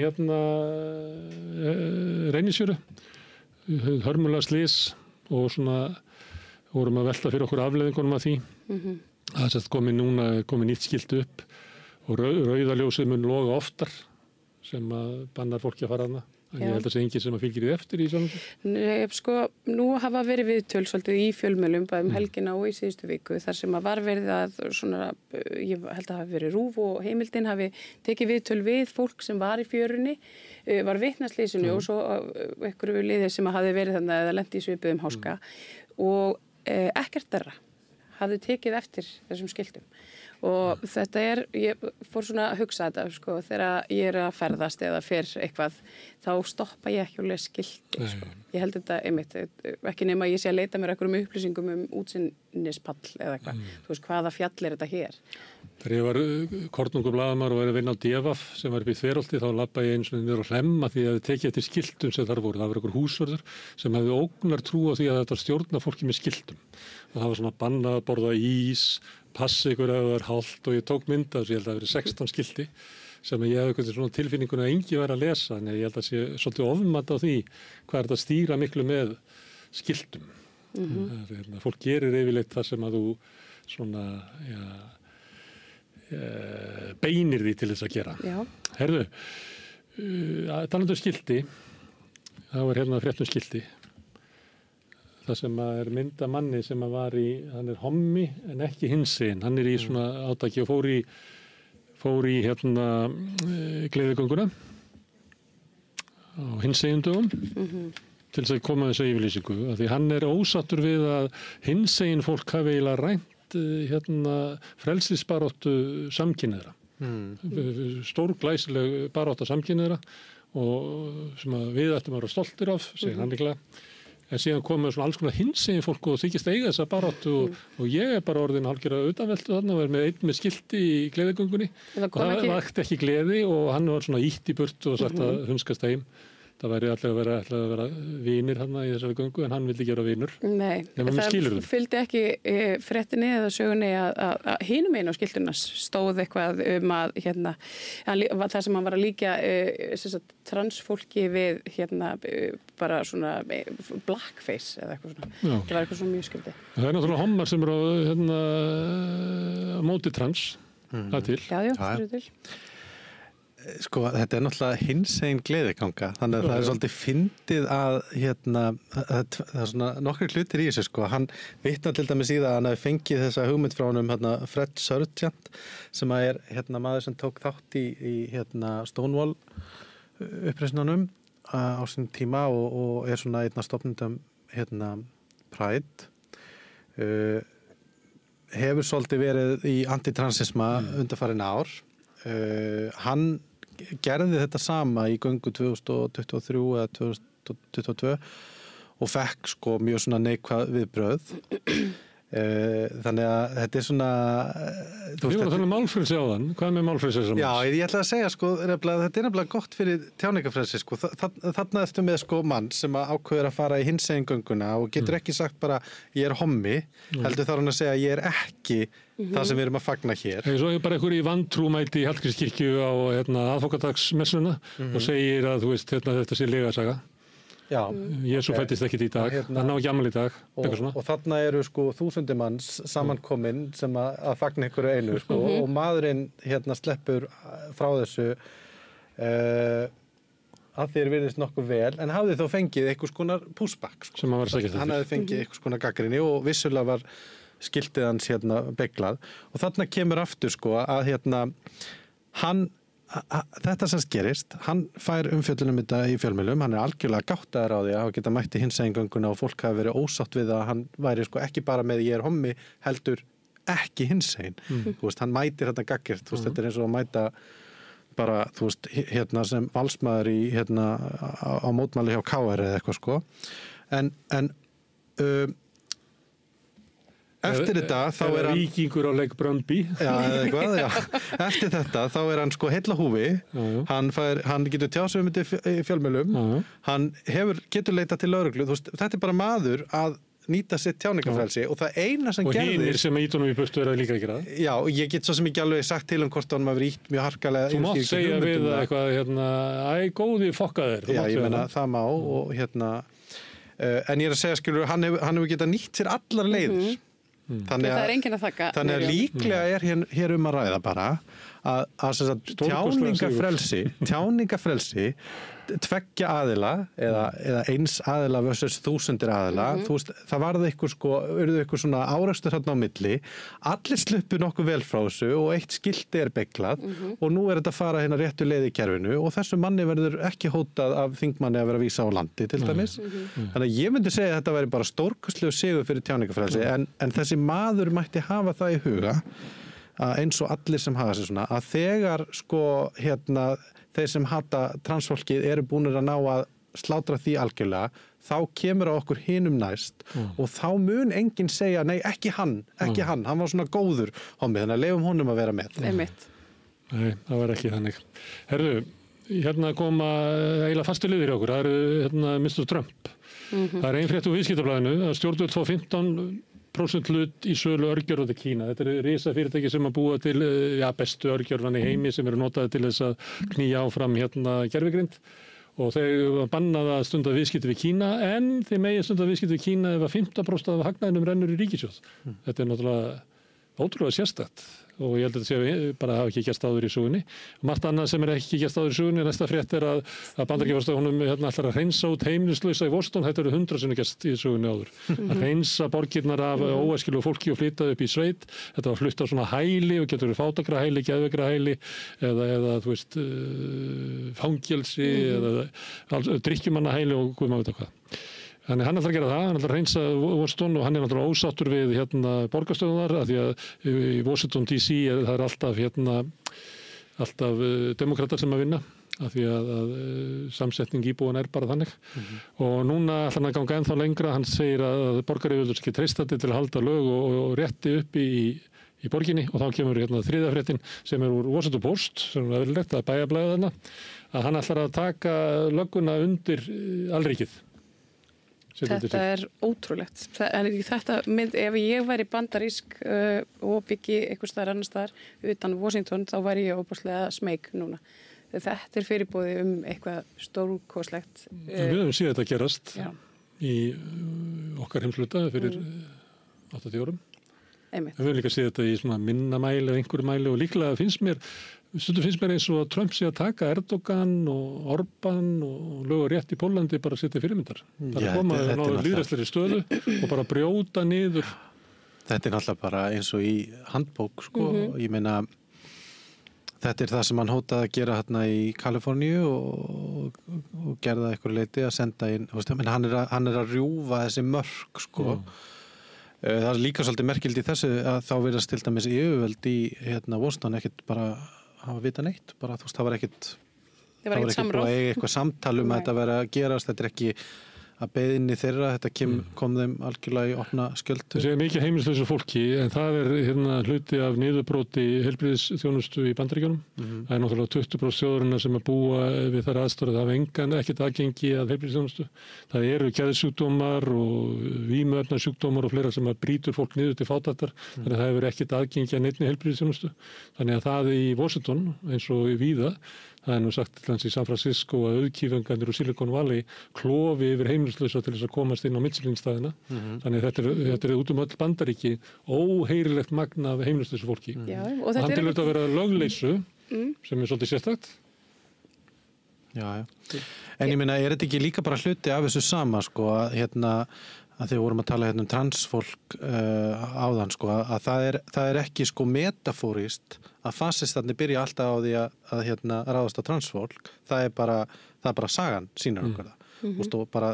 Speaker 1: Reynisfjöru, hörmulega slys og svona vorum að velta fyrir okkur afleiðingunum af því. Það er komið nýtt skilt upp og rauðaljósið mun loga oftar sem að bannar fólki að fara þarna. En ég held að það sé enginn sem að fylgir því eftir í samfélagi.
Speaker 2: Nei, sko, nú hafa verið viðtöl svolítið í fjölmiðlum bæðum helgina og í síðustu viku þar sem að var verið að svona, ég held að hafi verið RÚV og Heimildin hafi tekið viðtöl við fólk sem var í fjörunni, var vitnaslýsinu og svo einhverju liðir sem hafi verið þannig að lendi í svipuðum háska og ekkert þeirra hafi tekið eftir þessum skiltum. Og þetta ég fór svona að hugsa þetta, sko, þegar ég að ferðast eða fer eitthvað, þá stoppa ég ekki og les skilti, sko. Ég held þetta einmitt, ekki nema að ég sé að leita mér einhverjum upplýsingum útsýnispall eða eitthvað. Þú veist, hvaða fjall er þetta hér?
Speaker 1: Þegar ég var kornungur blaðamaður og var að vinna á DFF sem var upp í Þverholti, þá labbaði ég eins og niður á Hlemma því að ég tekið eftir skiltum sem þar voru. Það var einhver húsvörður sem hefði ógnar trú á því að þetta stjórna fólki með skiltum. Og það var svona bannað að borða ís, passa ykkur ef það er hált og ég tók mynda þessu, ég held að það verið 16 skilti sem ég hefði eitthvað svona tilfinninguna að engi væri að lesa, en ég held að sé svolítið ofmat á því hvað er þetta að stýra miklu með skiltum. Fólk gerir yfirleitt það sem að þú svona, beinir því til þess að gera.
Speaker 2: Já.
Speaker 1: Herðu, talandi um skilti, það var hérna frétt um skilti. Það sem er mynda manni sem var hann er hommi en ekki hinsegin. Hann er í svona átaki og fór í hérna gleðigönguna á hinsegin dögum til þess að koma þessu yfirlýsingu. Því hann er ósattur við að hinsegin fólk hafi eiginlega rænt hérna frelsisbaráttu samkynhneigðra. Stórglæsileg barátta samkynhneigðra og sem að við ættum að vera stoltir af, segir hann líklega. En síðan komið svona alls konar hinsegin fólk og þykist eiga þessa baráttu og ég er bara orðin hálfgerða utanveltu þarna og er með einn með skilti í gleðigöngunni. Og það vakti ekki gleði og hann var svona ítt í burtu og sagt að hunskast heim. Það væri allega að vera vinir hann í þessari göngu en hann vildi gera vinur.
Speaker 2: Nei, það fylgdi ekki fréttinni eða sögunni að hinum einu á skiltuna stóð eitthvað að hérna, það sem hann var að líka transfólki við hérna bara svona blackface eða eitthvað svona. Já. Það var eitthvað svona mjög skrítið.
Speaker 1: Það er náttúrulega hommar sem eru hérna móti trans, það til.
Speaker 2: Já, það eru til.
Speaker 3: Sko, þetta er náttúrulega hinsegin gleðiganga, þannig að það er svolítið fyndið að hérna, það er svona nokkrir hlutir í þessu, sko. Hann vitnar til dæmis í það að hann hafi fengið þessa hugmynd frá honum hérna, Fred Sargent, sem er hérna maður sem tók þátt í hérna Stonewall uppreisnunum á sín tíma og er svona einn af stofnendum hérna Pride. Hefur svolítið verið í antitransisma undanfarin ár. Hann gerði þetta sama í göngu 2023 eða 2022 og fekk sko mjög svona neikvæð viðbrögð. Þannig að þetta er svona
Speaker 1: Þú voru að tala um málfrelsi áðan, hvað með málfrelsi saman? Já,
Speaker 3: ég ætla að segja sko, þetta er nefnilega gott fyrir tjáningarfrelsi sko, þarna ertu með sko mann sem ákveður að fara í hinsegin gönguna og getur ekki sagt bara ég er hommi, heldur þarf hann að segja ég er ekki það sem við erum að fagna hér.
Speaker 1: Svo er bara einhver í vantrúmæti í Hallgrímskirkju á aðfokadagsmessuna og segir að þú veist þetta sé legasaga.
Speaker 3: Já,
Speaker 1: Jesú fættist ekkert í dag, hann á ekki afmæli í dag.
Speaker 3: Og þarna eru sko þúsundir manns samankomin sem að fagna einhverju einu sko, og maðurinn hérna sleppur frá þessu að þér virðist nokkuð vel, en hafði þó fengið einhvers konar pushback. Sko.
Speaker 1: Sem hann var sækjast eftir.
Speaker 3: Hann hafði fengið einhvers konar gagnrýni og vissulega var skiltið hans hérna beglað. Og þarna kemur aftur sko að hérna þetta sem gerist, hann fær umfjöllunum þetta í fjölmiðlum, hann er algjörlega gáttaður á því að geta mætti hinsegin gönguna og fólk hafi verið ósátt við að hann væri sko ekki bara með ég er hommi, heldur ekki hinsegin. Þú veist, hann mætir þetta gaggirt, þú veist, þetta er eins og að mæta bara, þú veist, hérna sem valsmaður í, hérna, á mótmæli hjá KR eða eitthvað sko. En eftir þetta þá er hann
Speaker 1: víkingur á leik Bröndby.
Speaker 3: Já, eða eitthvað, já. Eftir þetta þá er hann sko heilla húfi. Hann getur tjáð um þetta í fjölmiðlum. Hann getur leitað til lögreglu. Þú veist, þetta er bara maður að nýta sitt tjáningarfrelsi og það eina sem gerðist.
Speaker 1: Og hinir sem ítunum í burtu er að líka að gera það.
Speaker 3: Já, ég get svo sem ekki alveg sagt til hvort hann hafi ítt mjög harkalega.
Speaker 1: Þú mátt segja við eitthvað hérna, góði fokkaðir.
Speaker 3: Já, ég meina það má og hérna en ég er að segja skilur, hann hefur getað nýtt sér allar leiðir.
Speaker 2: Það er enginn að þakka.
Speaker 3: Þannig að líklega er hér að ræða bara að tjáningafrelsi tveggja aðila eða eins aðila versus þúsundir aðila, þú veist, það varði urðu ykkur svona árekstur þarna á milli, allir sluppu nokkuð vel frá þessu og eitt skilti beglað og nú þetta að fara hérna réttu leið í kerfinu og þessu manni verður ekki hótað af þingmanni að vera að vísa á landi til dæmis. Þannig að ég myndi segja að þetta væri bara stórkostlegu sigur fyrir tjáningafrelsi en þessi maður mætti hafa það í huga eins og allir sem hafa sig svona að þegar þeir sem hata transfólkið eru búnir að ná að slátra því algjörlega, þá kemur á okkur hinum næst og þá mun enginn segja, nei, ekki hann var svona góður hommi, þannig að leyfum honum að vera með.
Speaker 1: Nei, það var ekki þannig. Herðu, hérna koma eiginlega fastu liðir í okkur, það eru Mr. Trump. Það er ein frétt úr Viðskiptablaðinu að stjórnvöld fá 15% hlut í sölu örgjörfa til Kína. Þetta eru risafyrirtæki sem að búa til bestu örgjörfan í heimi sem eru notaði til þess að knýja áfram gervigrind og þau bannaði að stunda viðskipti við Kína en þeir megi stunda viðskipti við Kína ef að 15% af hagnaðinum rennur í ríkissjóð. Þetta er náttúrulega ótrúlega sérstakt og ég held að þetta sé bara hafa ekki gerst áður í sögunni. Margt annað sem ekki gerst áður í sögunni, næsta frétt er að Bandaríkjafurstofnun ætlar að hreinsa út heimilislausa í Washington, þetta eru 100 sem gerst í sögunni áður. Að hreinsa borgirnar af óæskilegu fólki og flytta upp í sveit, þetta var flutt á svona hæli og getur verið fátækrahæli, geðveikrahæli eða þú veist fangelsi eða drykkjumannahæli og guð maður vita hvað. Þannig hann ætlar að gera það, hann ætlar að hreinsa Washington og hann er náttúrulega ósáttur við borgarstöðunar af því að í Washington DC það er alltaf demokratar sem að vinna af því að samsetning íbúan er bara þannig og núna ætlar hann að ganga ennþá lengra, hann segir að borgaryfirvöld ekki treystandi til að halda lög og rétti upp í borginni og þá kemur þriðja fréttin sem er úr Washington Post sem er eðlilegt að bæjarblaðið þarna að hann ætlar að taka lögguna undir alríkið.
Speaker 2: Þetta er ótrúlegt. Ef ég væri bandarísk og byggi einhvers staðar annars staðar utan Washington, þá væri ég óbúslega smeyk núna. Þetta er fyrirboði eitthvað stórkoslegt.
Speaker 1: Við höfum séð þetta gerast í okkar heimsluta fyrir 80 árum. Við höfum líka séð þetta í svona minna mæli eða einhverju mæli og líklega finnst mér eins og að Trump sé að taka Erdogan og Orbán og lög og rétt í Pólandi bara að setja fyrirmyndar. Bara koma að náðu lýðræðslegri stöðu og bara brjóta niður.
Speaker 3: Þetta er náttúrulega bara eins og í handbók, Ég meina, þetta er það sem hann hótaði að gera hérna í Kaliforníu og gerða eitthvað leiti að senda inn, hann er að rjúfa þessi mörk, Það er líka svolítið merkild í þessu að þá virðast til dæmis yfirvöld í Washington ekkert bara hafa vita neitt, bara þú veist, það var ekkert búið að eiga eitthvað samtal að þetta vera að gerast, þetta er ekki að beiðinni þeirra, þetta kom þeim algjörlega í opna skjöldu.
Speaker 1: Það sé mikið heimilislausu fólki, en það er hluti af niðurbróti heilbrigðisþjónustu í Bandaríkjunum. Það er náttúrulega 20% þjóðarinnar sem að búa við þær aðstæður að hafa ekkert aðgengi að heilbrigðisþjónustu. Það eru geðsjúkdómar og vímuefnasjúkdómar og fleira sem að brýtur fólk niður til fátæktar, þannig að það hefur ekkert aðgengi að neinni heilbrigðisþjónustu. Þannig að það í Washington, eins og víða, það er nú sagt til hans í San Francisco að auðkýfingarnir úr Silicon Valley klofi yfir heimilislausa til þess að komast inn á Michelin-staðina. Þannig að þetta er út öll Bandaríki óheyrilegt magn af heimilislausu fólki. Og hann til að vera lögleysu sem er svolítið sérstakt.
Speaker 3: Já. En ég meina, er þetta ekki líka bara hluti af þessu sama, að þegar vorum að tala um transfólk áðan, að það er ekki metafórist að fasistarnir byrja alltaf á því að ráðast á transfólk. Það er bara sagan sýnir okkur það. Og bara,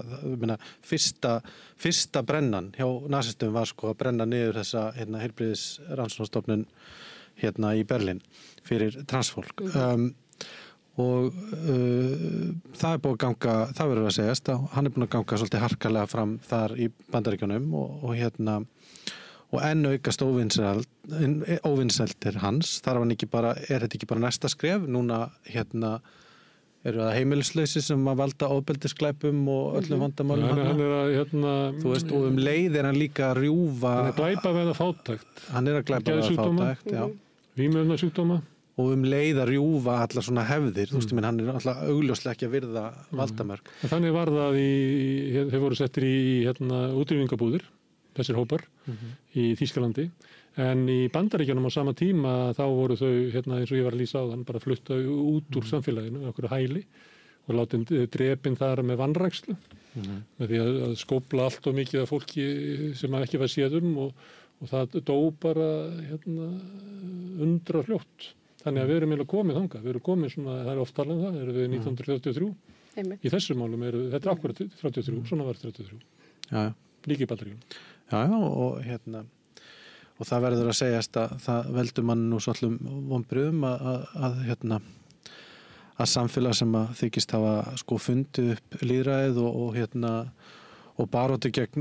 Speaker 3: fyrsta brennan hjá nasistum var að brenna niður þessa heilbrigðisrannsóknarstofnun í Berlín fyrir transfólk. Og það er búið að ganga, það verður að segjast að hann er búin að ganga svolítið harkalega fram þar í Bandaríkjunum og enn aukast óvinsældir hans. Þar er þetta ekki bara næsta skref, núna eru það heimilislausi sem að valda ofbeldisglæpum og öllum vandamálum. Þú veist, og leið er hann líka að rjúfa.
Speaker 1: Hann er glæpa við fátækt.
Speaker 3: Hann er að glæpa við fátækt, já.
Speaker 1: Vímuefnasjúkdóma.
Speaker 3: Og leið að rjúfa allar svona hefðir, þú veist, hann er alltaf augljóslega ekki að virða valdamörk.
Speaker 1: Þannig var það þeir voru settir í útrýmingabúðir, þessir hópar, í Þýskalandi, En í Bandaríkjunum á sama tíma þá voru þau, eins og ég var að lýsa á þann, bara flutta út úr samfélaginu, okkur hæli og látin drepin þar með vanrækslu með því að skópla allt og mikið af fólki sem ekki var séð og það dó bara undra fljótt. Þannig að við erum eiginlega komið þangað. Við erum komið svona, það er oft talað það, erum við 1933. Í þessu málum þetta er akkurat 33, svona var 33.
Speaker 3: Já.
Speaker 1: Líka í Bandaríkjunum.
Speaker 3: Já, og það verður að segjast að það veldur mann nú svolum vonbrigðum að samfélag sem að þykist hafa sko fundið upp lýðræðið og baróttu gegn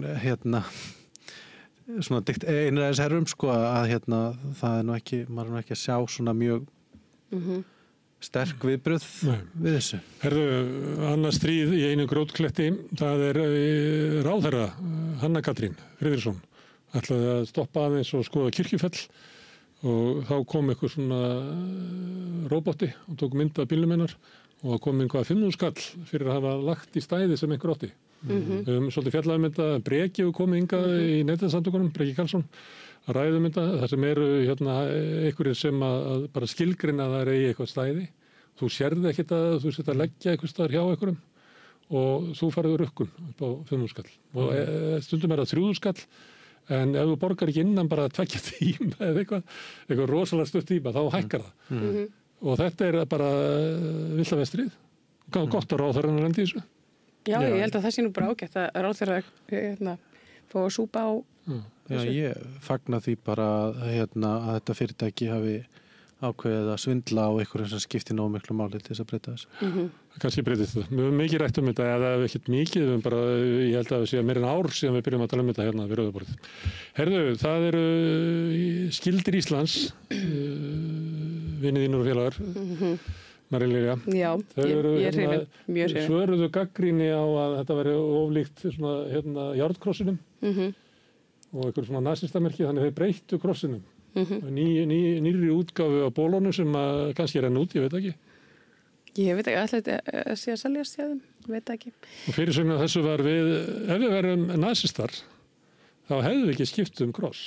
Speaker 3: svona einræðisherrum sko að það er nú ekki, maður er nú ekki að sjá svona mjög sterk viðbrögð við þessu.
Speaker 1: Herðu, annað stríð í einu grótkletti, það er ráðherra Hanna Katrín Friðriksson ætlaði að stoppa aðeins og skoða Kirkjufell og þá kom eitthvað svona róboti og tók mynd af bílnum hennar og kom einhvað 5.000 skall fyrir að hafa lagt í stæði sem einhver átti. Við höfum svolítið fjallað þetta, Breki hefur komið hingað í Neytendasamtökunum, Breki Karlsson, að ræða þetta, það sem eru einhverjir sem að bara skilgreina að það er eitthvað stæði. Þú sérði ekkert að þú setja að leggja eitthvað staðar hjá einhverjum og þú farið rukkun upp á 5.000 skall. Og stundum það 3.000 skall. En ef þú borgar ekki innan bara 2 tíma eða eitthvað rosalega stutt tíma, þá hækkar það. Og þetta er bara vilda vestrið. Gott að ráðherrann lendi í þessu.
Speaker 2: Já, ég held að það sé nú bara ágætt að ráðherra fá að súpa á.
Speaker 3: Já, ég fagna því bara að þetta fyrirtæki hafi ákveðið að svindla á einhverjum sem skiptir nógu miklu máli til þess að breyta þessu.
Speaker 1: Kannski breytist það. Við höfum mikið rætt þetta, eða ekkert mikið, ég held að það sé meira en ár síðan við byrjum að tala þetta við Rauðaborðið. Herðu, það eru Skildir Íslands, vinið þínur og félagar, Marín Lilja.
Speaker 2: Já, ég er hrifin, mjög hrifin.
Speaker 1: Svöruðu gagnrýni á að þetta væri oflíkt járnkrossinum og einhver svona nasista-merki, þannig þau breyttu krossinum. Nýrri útgáfu á bólónu sem kannski renn út, ég veit ekki.
Speaker 2: Ég veit ekki, ætla að sé að seljast hjá þeim, veit ekki.
Speaker 1: Og fyrirsögnin þessu var ef við verum nasistar, þá hefðu við ekki skipt kross.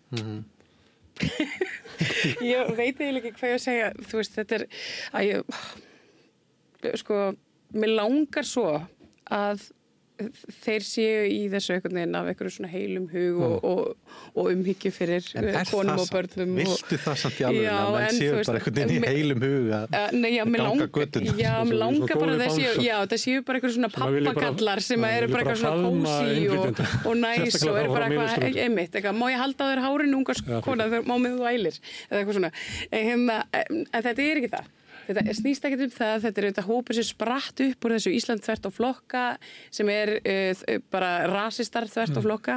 Speaker 2: Ég veit eiginlega ekki hvað ég að segja, þú veist, þetta er, mér langar svo að þeir séu í þessu einhvern veginn af einhverju svona heilum hug og umhyggju fyrir konum og börnum.
Speaker 3: Viltu það samt í alveg að menn séu bara einhvern veginn í heilum hug að ganga göttuna?
Speaker 2: Já, mér langar bara að það séu bara einhverju svona pappagallar sem eru bara eitthvað svona kósi og næs og eru bara eitthvað einmitt, má ég halda á þér hárinu ungar kona þegar má með þú ælir eða eitthvað svona. En þetta er ekki það. Þetta snýst ekkert það, þetta er auðvitað hópur sem spratt upp úr þessu Ísland þvert á flokka sem er bara rasistar þvert á flokka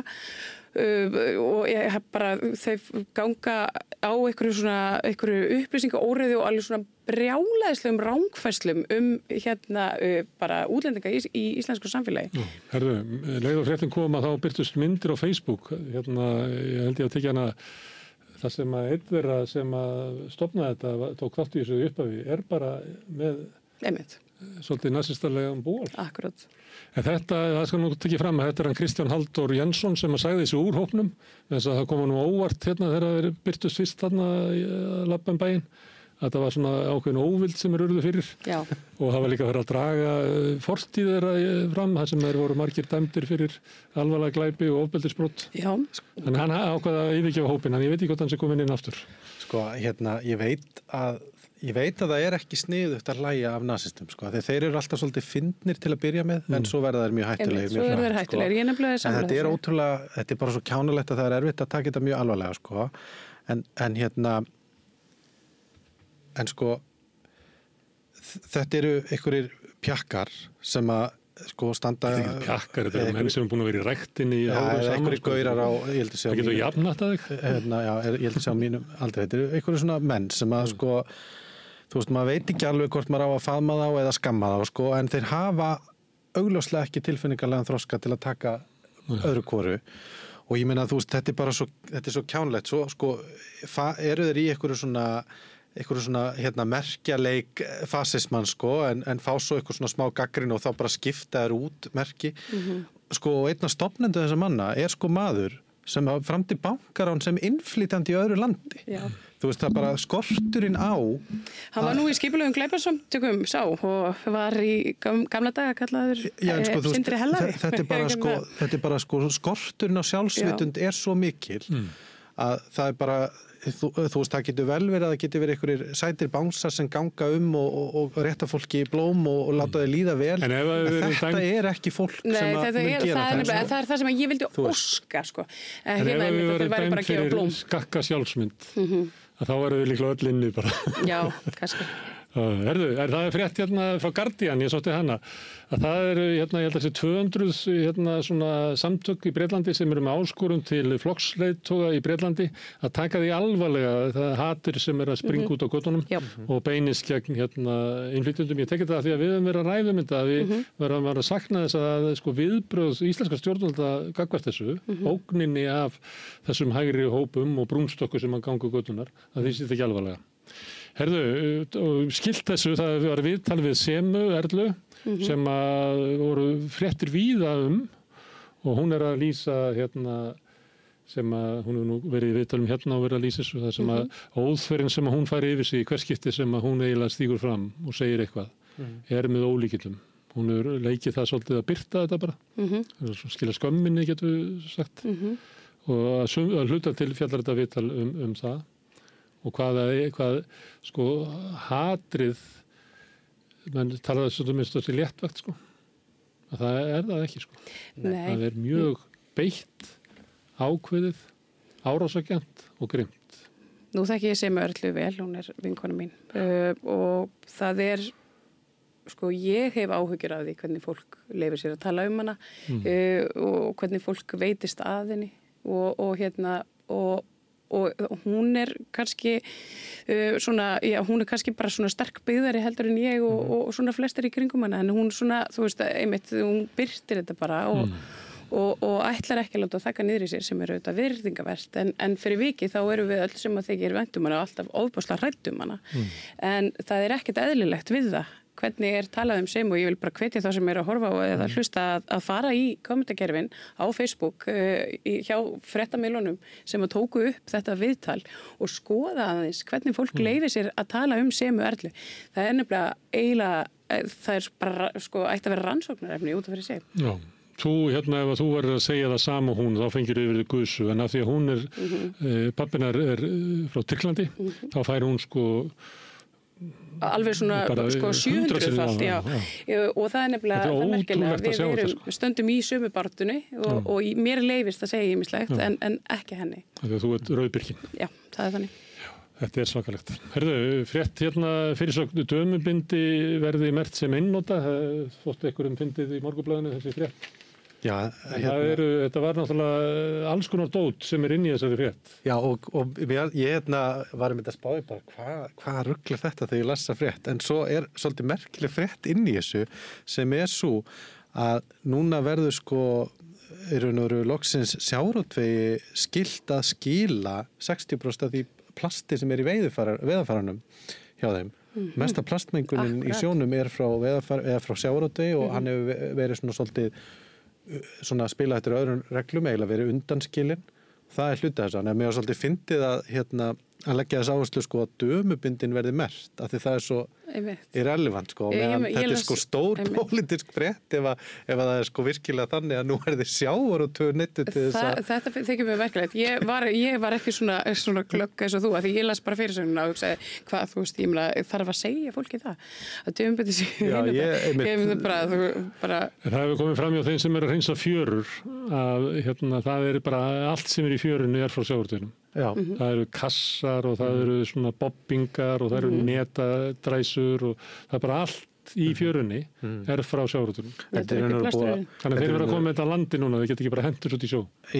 Speaker 2: og bara þau ganga á einhverju upplýsingaóreiðu og alveg svona brjálæðislegum rángfærslum bara útlendinga í íslensku samfélagi.
Speaker 1: Herðu, leið og fréttin koma þá byrtust myndir á Facebook, ég held ég að tekja hana. Það sem að einn þeirra sem að stofna þetta tók þátt í þessu upphafi bara með svolítið nasistarlegan ból.
Speaker 2: Akkurat.
Speaker 1: En það skal nú tekið fram að þetta er hann Kristján Halldór Jensson sem að sagði þessu úr hópnum þess að það kom nú óvart þegar þeir byrtust fyrst þarna í Labben bæinn. Þetta var svona ákveðin óvild sem urðu fyrir. Já. Og það var líka verið að draga fortíð þeirra fram, þar sem þeir voru margir dæmdir fyrir alvarlega glæpi og ofbeldisbrot. Já. Þannig hann ákvað að yfirgefa hópinn, en ég veit ekki hvort hann sé komin inn aftur.
Speaker 3: Sko, ég veit að það er ekki sniðugt að hlæja af nasistum, sko. Þeir eru alltaf svolítið fyndnir til að byrja með, en svo verða þeir mjög hættulegir.
Speaker 2: Svo verða þeir hættulegir, ég nefnilega sammála þessu.
Speaker 3: Þetta er ótrúlega, þetta er bara svo kjánalegt að það er erfitt að taka þetta mjög alvarlega, sko. En sko, þetta eru einhverjir pjakkar sem að sko standa...
Speaker 1: Þetta er ekki pjakkar, þetta eru menn sem er búin að vera í ræktinni í árum saman.
Speaker 3: Einhverjir gaurar á, ég held að segja...
Speaker 1: Það getur jafnat að þig?
Speaker 3: Já, ég held að segja á mínum aldrei. Þetta eru einhverjir svona menn sem að sko, þú veist, maður veit ekki alveg hvort maður á að faðma þá eða skamma þá, sko, en þeir hafa augljóslega ekki tilfinningarlegan þroska til að taka öðru hvoru. Og ég meina, þú veist, þetta er svo kjánlegt, svo sko, eru þeir í einhverju svona merkjaleik fasismann sko, en fá svo eitthvað svona smá gagnrýni og þá bara skipta þær út merki. Sko, og einn af stofnendur þessa manna er sko maður sem framdi bankarán sem innflytjandi í öðru landi.
Speaker 2: Já.
Speaker 3: Þú veist, það bara skorturinn á.
Speaker 2: Hann var nú í skipulegum glæpasamtökum og var í gamla daga kallaður Sindri Hellari.
Speaker 3: Þetta er bara skorturinn á sjálfsvitund er svo mikil að það er bara, þú veist, það getur vel verið að það getur verið einhverjir sætir bánsar sem ganga og rétta fólki í blóm og láta þau líða vel. En þetta er ekki fólk sem að mun gera það.
Speaker 2: Það er það sem ég vildi óska, sko.
Speaker 1: En ef við verðum dæmt fyrir skakka sjálfsmynd, að þá verðum við líklega öll inni bara.
Speaker 2: Já, kannski.
Speaker 1: Það er frétt hérna frá Guardian, ég sótti hana, að það eru, ég held að þessi 200 svona samtök í Bretlandi sem eru með áskorun til flokksleiðtoga í Bretlandi að taka því alvarlega það hatur sem er að springa út á göttunum og beinist gegn innflytjendum. Ég tekið það því að við höfum verið að ræða þetta, að við verðum að sakna þess að sko viðbrögð íslenska stjórnvalda gagnvart þessu, ógninni af þessum hægri hópum og brúnstokku sem að ganga göttunar, að því sé þetta ekki alvarlega. Herðu, skilt þessu, það var viðtal við Semu Erlu sem að voru fréttir víða og hún er að lýsa sem að hún hefur nú verið í viðtalum og verið að lýsa þessu, það sem að óþverinn sem að hún fær yfir sig í hvert skipti sem að hún eiginlega stígur fram og segir eitthvað er með ólíkindum. Hún hefur leikið það svolítið að birta þetta bara, skila skömminni getur við sagt og að hluta til fjallar þetta viðtal það. Og hvað sko hatrið, menn talaði svolítið minnst þessi léttvægt sko, að það er það ekki sko.
Speaker 2: Nei.
Speaker 1: Það er mjög beitt, ákveðið, árásarkennt og grimmt.
Speaker 2: Nú þekki ég Semu Erlu vel, hún er vinkona mín og það er, sko ég hef áhyggjur af því hvernig fólk leyfir sér að tala hana og hvernig fólk veitist að henni og hún er kannski hún er kannski bara svona sterk byggðari heldur en ég og svona flestir í kringum hana, en hún svona, þú veist, einmitt, hún birtir þetta bara og ætlar ekki að láta þakka niður í sér sem er auðvitað virðingavert, en fyrir vikið þá erum við öll sem að þykir væntum hana og alltaf ofboðslega hræddum hana, en það er ekkert eðlilegt við það. Hvernig er talað Semu og ég vil bara hvetja þá sem er að horfa og eða hlusta að fara í kommentakerfin á Facebook hjá fréttamiðlunum sem að tóku upp þetta viðtal og skoða aðeins hvernig fólk leyfir sér að tala Semu Erlu. Það er nefnilega eiginlega, það er bara sko ætti að vera rannsóknarefni út af fyrir sig.
Speaker 1: Já. Þú, ef þú verður að segja það sama hún, þá fengir yfir þig guðsu, en af því að hún pappina er frá Tyrklandi, þá fær hún sko
Speaker 2: alveg svona sko 700-falt og það er nefnilega það merkilega, við stöndum í sömu baráttunni og mér leifist að segja ýmislegt en ekki henni.
Speaker 1: Þegar þú ert rauðbyrkin.
Speaker 2: Já, það er þannig.
Speaker 1: Þetta er svakalegt. Herðu, frétt fyrirsögn dömubindi verði merkt sem einnota, þóttu einhverjum fyndið í Morgunblaðinu þessi frétt.
Speaker 3: Já,
Speaker 1: þetta var náttúrulega alls konar dót sem er inn í þessari frétt.
Speaker 3: Já, og ég var með þetta spáði bara, hvað rugglar þetta þegar ég lasa frétt? En svo er svolítið merkileg frétt inn í þessu sem er svo að núna verður sko, loksins sjávarútvegi skylt að skila 60% af því plasti sem er í veiðarfæranum hjá þeim. Mesta plastmengunin í sjónum er frá sjávarútvegi og hann hefur verið svona svolítið spila eftir öðrum reglum, eiginlega verið undanskilin. Það er hluti þess að mér var svolítið fyndið að leggja þess áherslu sko að dömubindin verði merkt af því það er svo irrelevant sko þetta er sko stór pólitísk frétt ef það er sko virkilega þannig að nú er þið sjávarútvegi neittu til þess að
Speaker 2: Þetta þykir mér verkilegt. Ég var ekki svona glögg eins og þú að því ég las bara fyrirsögnina og hugsaði hvað þú veist, ég þarf að segja fólki það að dömubindin sé bara
Speaker 1: Það hefur komið fram hjá þeim sem er að hreinsa fjörur að það er bara allt sem er í fjörunni er frá sjávarútveginum. Það eru kassar og það eru svona bobbingar og það eru netadræsur og það er bara allt í fjörunni er frá sjávarútveginum.
Speaker 2: Þetta er ekki plasturinn.
Speaker 1: Þannig þeir eru að koma með þetta landi núna, þeir geta ekki bara hendur út í sjó.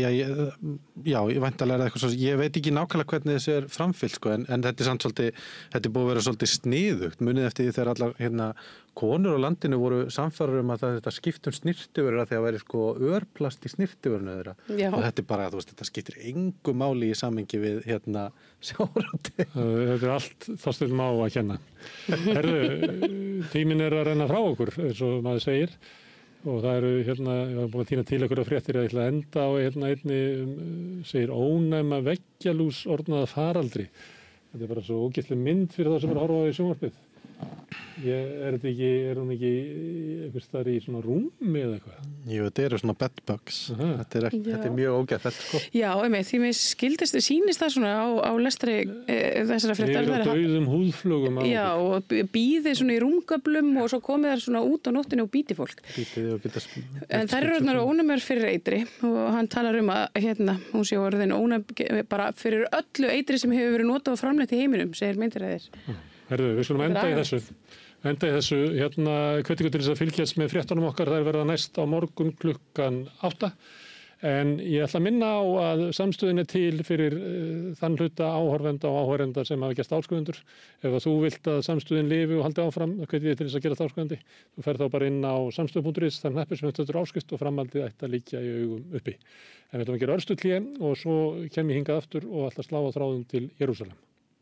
Speaker 3: Já, ég væntanlega eitthvað svo, ég veit ekki nákvæmlega hvernig þessu er framfylgt sko, en þetta er samt svolítið, þetta er búið að vera svolítið sniðugt, munið eftir því þegar allar konur á landinu voru samfærar að þetta skiptum snirtivörur að því að væri sko örplast í snirtivörunu þeirra og þetta er bara, þú veist, þetta skiptir engu máli í samhengi við sjávarútvegi.
Speaker 1: Þetta er allt Þorsteinn Má að kenna. Herðu, tíminn er að renna frá okkur, eins og maður segir. Og það eru ég var búin að tína til einhverja fréttir að ég ætla að enda á einni, segir ónæma veggjalús orðnaða faraldri. Þetta bara svo ógeðsleg mynd fyrir það sem að horfa á í sjónvarpið. Er hún ekki einhvers staðar í svona rúmi eða eitthvað?
Speaker 3: Jú, þetta eru svona bedbugs. Þetta er mjög ógeðfellt, sko.
Speaker 2: Já, því mér sýnist það svona á lestri þessara fréttar.
Speaker 1: Yfir á dauðum húðflugum.
Speaker 2: Já, og býði svona í rúmgöflum og svo komið þær svona út á nóttinu og býti fólk. En þær eru orðnar ónæmar fyrir eitri og hann talar að hún sé orðin ónæm bara fyrir öllu eitri sem hefur verið notað og framleitt í heiminum, segir myndiræðir.
Speaker 1: Herðu, við skulum enda í þessu. Hvetningu til þess að fylgjast með fréttunum okkar, það verða næst á morgun klukkan 8. En ég ætla að minna á að samstöðin er til fyrir þann hluta áhorfenda og áhorfenda sem hafa gerst áskrifundur. Ef þú vilt að samstöðin lifi og haldi áfram, hvet ég til þess að gera áskrifandi. Þú ferð þá bara inn á samstöð.is, þann hneppir sem þetta áskrift og framhaldið ætti að liggja í augum uppi. En við ætlum að gera örstutt hlé og svo kem ég hingað aftur og ætla að slá á þráðum til Jerúsalem.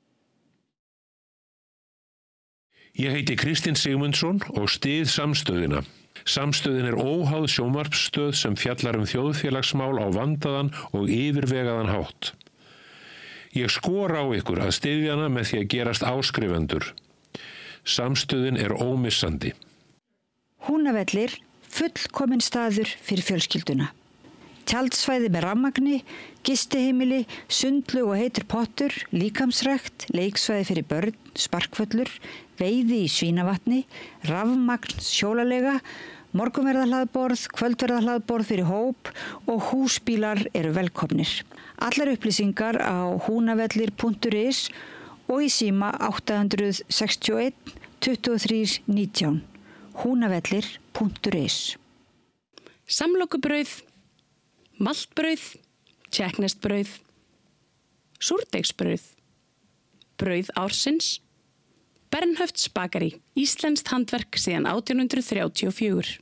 Speaker 4: Ég heiti Kristinn Sigmundsson og styð samstöðina. Samstöðin er óháð sjónvarpsstöð sem fjallar þjóðfélagsmál á vandaðan og yfirvegaðan hátt. Ég skora á ykkur að styðja hana með því að gerast áskrifendur. Samstöðin er ómissandi.
Speaker 5: Húnavellir, fullkominn staður fyrir fjölskylduna. Tjaldsvæði með rammagni, gistiheimili, sundlaug og heitur pottur, líkamsrækt, leiksvæði fyrir börn, sparkvöllur, veiði í Svínavatni, rafmagn, sjólalega, morgunverðarhlaðborð, kvöldverðarhlaðborð fyrir hóp og húsbílar eru velkomnir. Allar upplýsingar á hunavellir.is og í síma 861 23 19. hunavellir.is.
Speaker 2: Samlokubrauð, maltbrauð, tékkneskt brauð, súrdeigsbrauð, brauð ársins, Bernhöfts bakari, íslenskt handverk síðan 1834.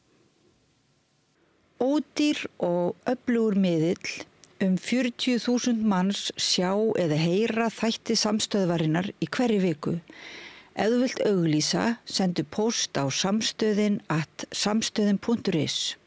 Speaker 5: Ódýr og öflugur miðill, 40.000 manns sjá eða heyra þætti samstöðvarinnar í hverri viku. Ef þú vilt auglýsa, sendu póst á samstöðin@samstöðin.is.